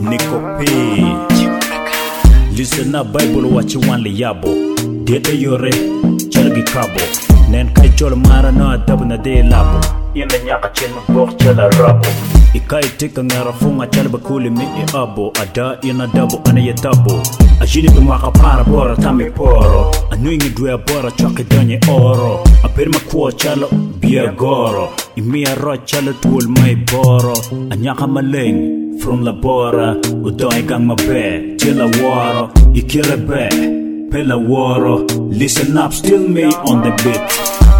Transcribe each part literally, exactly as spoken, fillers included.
Nico Page. Listen up, Bible, what you want, Liabo. Data Yore, Chalgi Cabo. Nen Kai Chol Mara no Adabna de Labo. In the Yaka Chin Bok Chala Rabo. Ikai take a Narafunga Chalbakuli me abo. Ada in a double and a double. A Jini Maka Para Bora Tami Poro. A New England Bora Chakadanya Oro. A Perma Kwa Chalo, Bia Goro. Imia Ro Chalo Tool my Boro. A Nyaka Maling. From la bora, udoi gang ma be, chilla waro, ikira be, pela waro. Listen up, still me on the beat.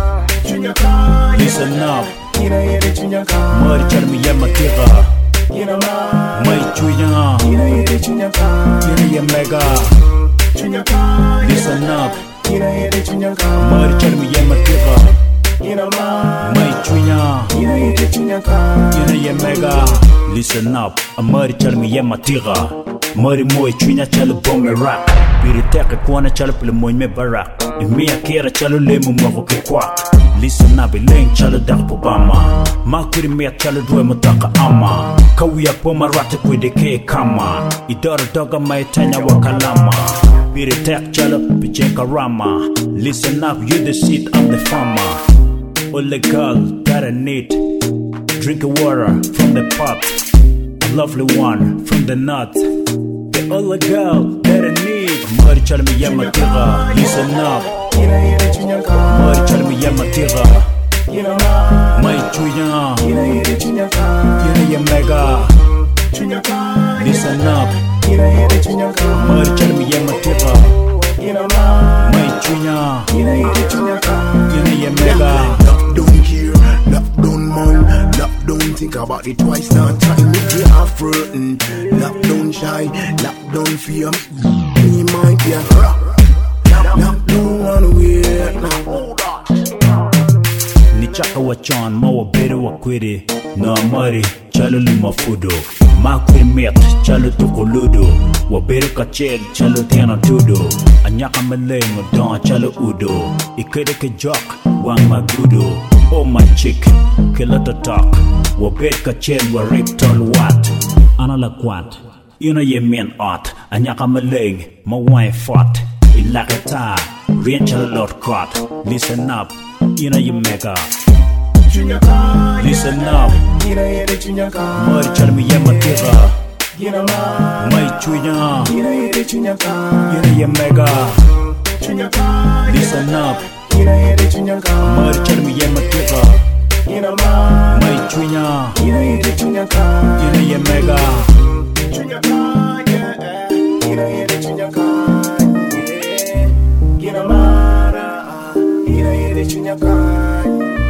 Listen up, mari charmi yama tira, mai chuya, kira yamega. Listen up, mari charmi yama tira, mai chuya, kira yamega. Listen up, a mari charmi yama tira. Mari moi chuina chalo bombe rap. Biri teka kwana chalo pile moi me barak. Imi akira chalo lemu mwako ke kwak. Listen up, ilang chalo dak po bama. Makuri mea chalo dwe mutaka ama. Kawia po marate kwe deke kama. Idara doga maitanya wakalama. Biri tek chalo picheka rama. Listen up, you the seed, I'm the farmer. Ole girl that I need. Drink water from the pot. A lovely one from the nut. The only girl that I need. Mari charmi yama tira. Listen up. Mari charmi yama tira. Mai chuya. Yena yamega. Listen up. Mari charmi yama tira. Mai chuya. Yena yamega. Don't care, love don't mind, love don't think about it twice. Now time if you are flirting, love don't shy, love don't fear. Me mind yeah, love don't run away. Ni chaka wachan, mawa bere wakwiri. No amari, chalo lima fudo. Makwiri met, chalo tukuludo. Wabere kachel, chalo tiana tudo. Anyaka malengo, don chalo udo. Ikede ke jok, wang magudo. Oh my chick, killer to talk. Wabere kachel, wa rip tall wat. Anala kwat, ina ye men art. Anyaka maleng, ma wine fought. Ilakata, rien chalo lot caught. Listen up, ina ye mega. Listen up, mari charmi yama tira. Mai chuya, yena yamega. Listen up, mari charmi yama tira. Mai chuya, yena yamega. Get a mara, get a